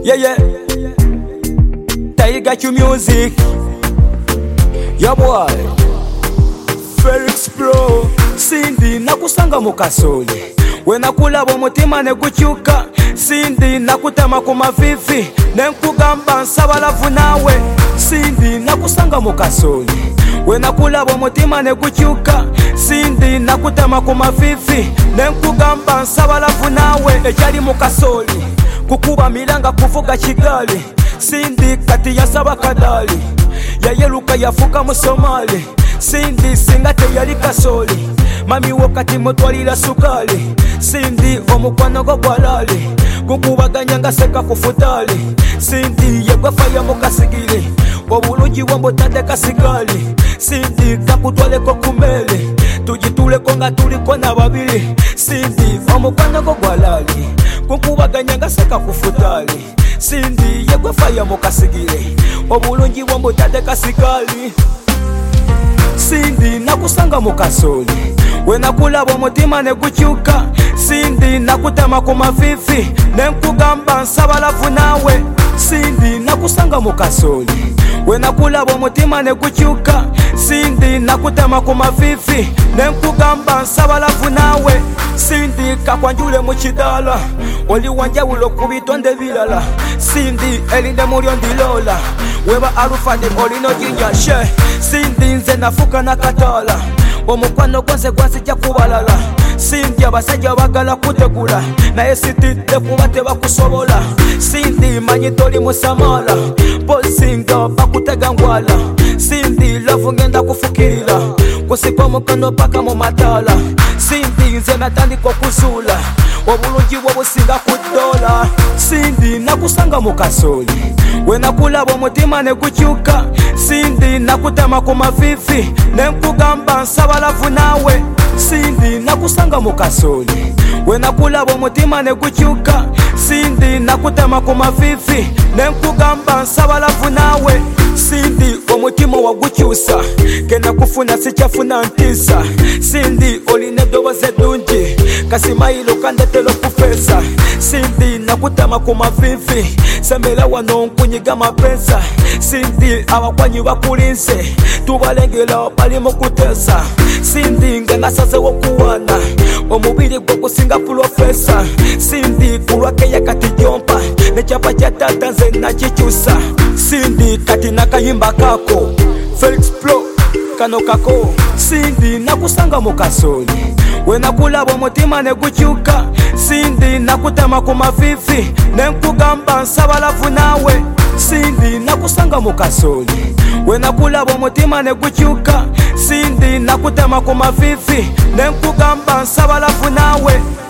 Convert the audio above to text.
yeah. Tiger Q music. Yeah boy. Felix Pro. Cindy nakusanga mukasole. Wenakulaba omutima ne gukyuka. Cindy nakutema ku mavivi. Nenkugamba nsaba lavu nawe. Cindy nakusanga mukasole. Wenakulaba omutima ne gukyuka. Cindy nakutema ku mavivi. Nenkugamba nsaba lavu nawe. Ekyali mukasole kukuba milanga kuvuga Kigali. Cindy kati yasaba kadali. Yayeruka yafuka mu Somali. Cindy singa teyali kasoli. Mami wakati mutwalira sukali. Cindy omukwano gwo gwalali. Gukubaganya nga seka kufutali. Cindy yegwafaya mukasigire. Obulungi wambo tade kasigali. Cindy kakutwaleko kumele. Tujituleko nga tuliko na babiri. Cindy omukwano gwo gwalali. Gukubaganya nga seka kufutali. Cindy yegwafaya mukasigire. Obulungi wambo tade kasigali. Cindy nakusanga mukasoli. Wenakulaba omutima ne gukyuka. Cindy nakutema ku mavivi. Nenkugamba nsaba lavu nawe. Cindy nakusanga mukasoli. Wenakulaba omutima ne gukyuka. Cindy nakutema ku mavivi. Nenkugamba nsaba lavu nawe. Cindy kakwanjule mu kidala. Oli wanjawulo ku bitonde bilala. Cindy erinde mulyo ndilola. Weba alufade olino jinja she. Cindy nze nafuka nakatala. Omukwano gwanze gwazijja kubalala. Cindy abasajja bagala kutegula. Naye sitidde kuba tebakusobola. Cindy manyi toli musamala. Posinga bakutega ngwala. Cindy lavu ngenda kufukirira. Kusipa omukono paka mu matala. Cindy nze natandika okuzula. Obulungi bwo businga ku dola. Cindy nakusanga mukasoli. Wenakulaba omutima ne gukyuka. Cindy nakutema ku mavivi. Nenkugamba nsaba lavu nawe. Cindy nakusanga mukasoli. Wenakulaba omutima ne gukyuka. Cindy nakutema ku mavivi. Nenkugamba nsaba lavu nawe. Cindy omutima wagukyusa. Kenda kufuna sikyafuna ntisa. Cindy olina eddoboozi eddungi. Kasimayiro kandetera okufeesa. Cindy nakutema ku mavivi. Sembera wano nkunyiga mapensa. Cindy abakwanyi bakulinze. Tubalengera bali mu kuteesa. Cindy nga nasazewo okuwaana. Omubiri gwo gusinga pulofesa. Cindy kulwakeya kati jompa. Nekyapa kya tata nze nakikyusa. Cindy kati nakayimba kako. Felix Pro kano kako. Cindy nakusanga mukasoli. Wenakulaba omutima ne gukyuka. Cindy nakutema ku mavivi. Nenkugamba nsaba lavu nawe. Cindy nakusanga mukasoli. Wenakulaba omutima ne gukyuka. Cindy nakutema ku mavivi. Nenkugamba nsaba lavu nawe.